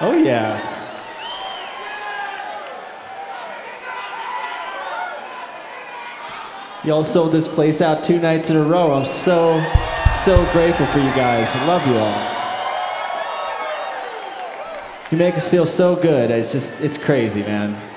Oh yeah. Y'all sold this place out 2 nights in a row. I'm so grateful for you guys. I love you all. You make us feel so good. It's crazy, man.